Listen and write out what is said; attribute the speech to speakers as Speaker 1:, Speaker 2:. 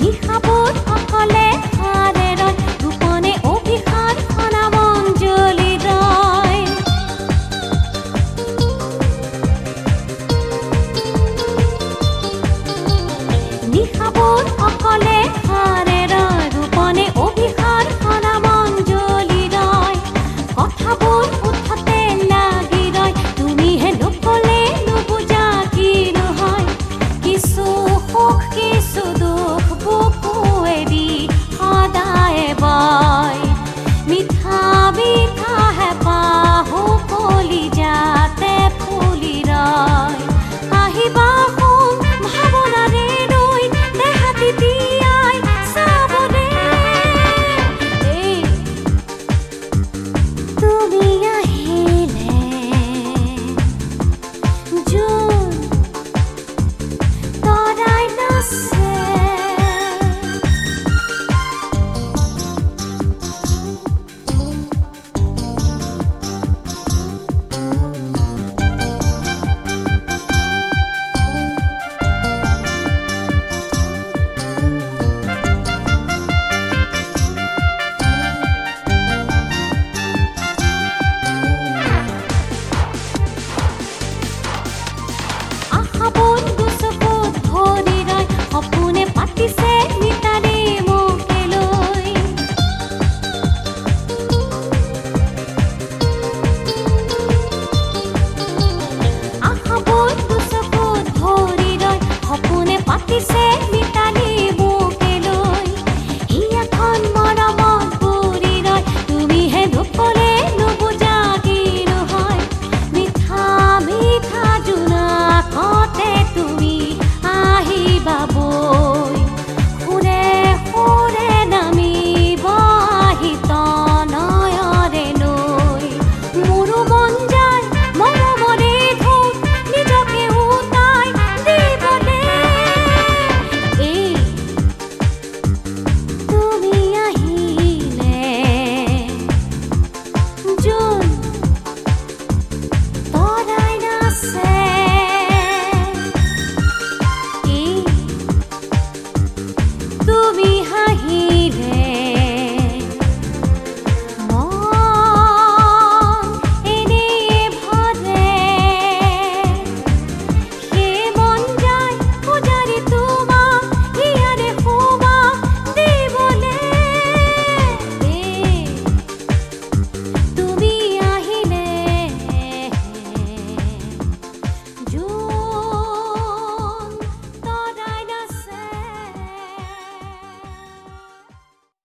Speaker 1: নিশাবোৰ অকলে হাৰে ৰয় গোপনে অভিশাপ খনা মঞ্জলি ৰয় নিশাবোৰ অকলে হাৰে ৰয় গোপনে অভিশাপ খনা মঞ্জলি ৰয় কথাবোৰ উঠতে লাগি ৰয় তুমিহে নকলে নুবুজা কিনো হয় কিছু সুখ কিছু দুখ বুকুৱেদি সদায় বয় মিঠা মিঠা হেঁপাহো কলিজাতে ফুলি ৰয় আহিবা সোণ ভাৱনাৰে ৰৈ দেহা তিতিয়াই চাবনে এই তুমি আহিলে জোন তৰাই নাচে আশাবোৰ দুচকুত ভৰি ৰয় সপোনে পাতিছে মিতালি মোকে লৈ আশাবোৰ দুচকুত ভৰি ৰয় সপোনে পাতিছে মিতালি